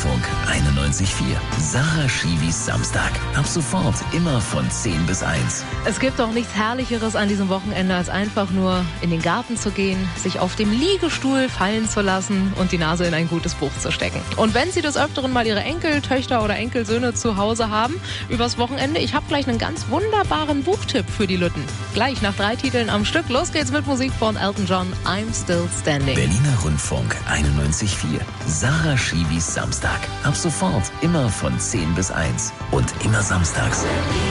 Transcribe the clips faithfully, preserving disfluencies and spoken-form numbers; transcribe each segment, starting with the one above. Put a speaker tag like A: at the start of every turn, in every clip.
A: Rundfunk einundneunzig Komma vier. Sarah Schiewis Samstag. Ab sofort immer von zehn bis eins.
B: Es gibt doch nichts Herrlicheres an diesem Wochenende, als einfach nur in den Garten zu gehen, sich auf dem Liegestuhl fallen zu lassen und die Nase in ein gutes Buch zu stecken. Und wenn Sie des Öfteren mal Ihre Enkeltöchter oder Enkelsöhne zu Hause haben, übers Wochenende, ich habe gleich einen ganz wunderbaren Buchtipp für die Lütten. Gleich nach drei Titeln am Stück. Los geht's mit Musik von Elton John, I'm Still Standing.
A: Berliner Rundfunk einundneunzig Komma vier. Sarah Schiewis Samstag. Ab sofort immer von zehn bis eins. Und immer samstags.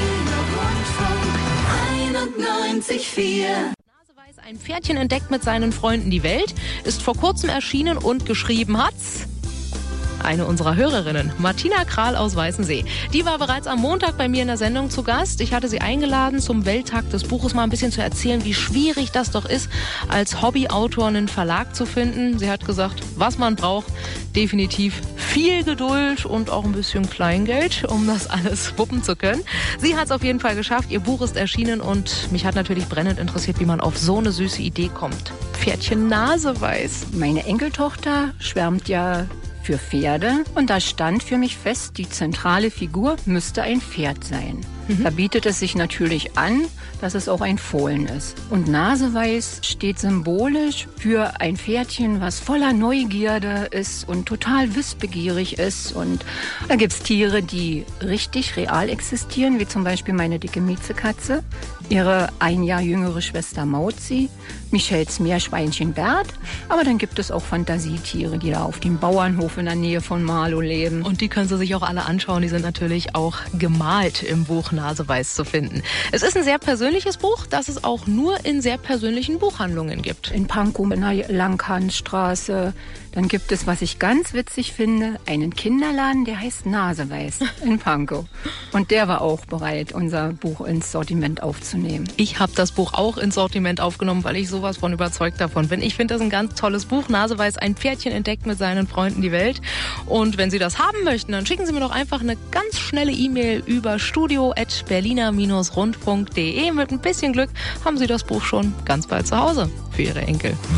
C: einundneunzig Komma vier.
B: Naseweiß, ein Pferdchen entdeckt mit seinen Freunden die Welt, ist vor kurzem erschienen und geschrieben hat's eine unserer Hörerinnen, Martina Kral aus Weißensee. Die war bereits am Montag bei mir in der Sendung zu Gast. Ich hatte sie eingeladen, zum Welttag des Buches mal ein bisschen zu erzählen, wie schwierig das doch ist, als Hobbyautor einen Verlag zu finden. Sie hat gesagt, was man braucht, definitiv viel Geduld und auch ein bisschen Kleingeld, um das alles wuppen zu können. Sie hat es auf jeden Fall geschafft. Ihr Buch ist erschienen und mich hat natürlich brennend interessiert, wie man auf so eine süße Idee kommt. Pferdchen Naseweiß.
D: Meine Enkeltochter schwärmt ja für Pferde und da stand für mich fest, die zentrale Figur müsste ein Pferd sein. Mhm. Da bietet es sich natürlich an, dass es auch ein Fohlen ist. Und Naseweiß steht symbolisch für ein Pferdchen, was voller Neugierde ist und total wissbegierig ist. Und da gibt es Tiere, die richtig real existieren, wie zum Beispiel meine dicke Miezekatze, ihre ein Jahr jüngere Schwester Mauzi, Michels Meerschweinchen Bert. Aber dann gibt es auch Fantasietiere, die da auf dem Bauernhof in der Nähe von Marlow leben.
B: Und die können Sie sich auch alle anschauen. Die sind natürlich auch gemalt im Buch Naseweiß zu finden. Es ist ein sehr persönliches Buch, das es auch nur in sehr persönlichen Buchhandlungen gibt.
D: In Pankow, in der Langhansstraße. Dann gibt es, was ich ganz witzig finde, einen Kinderladen, der heißt Naseweiß in Pankow. Und der war auch bereit, unser Buch ins Sortiment aufzunehmen.
B: Ich habe das Buch auch ins Sortiment aufgenommen, weil ich sowas von überzeugt davon bin. Ich finde das ein ganz tolles Buch. Naseweiß, ein Pferdchen entdeckt mit seinen Freunden die Welt. Und wenn Sie das haben möchten, dann schicken Sie mir doch einfach eine ganz schnelle E-Mail über studio at berliner Rundfunk punkt de. Mit ein bisschen Glück haben Sie das Buch schon ganz bald zu Hause für Ihre Enkel.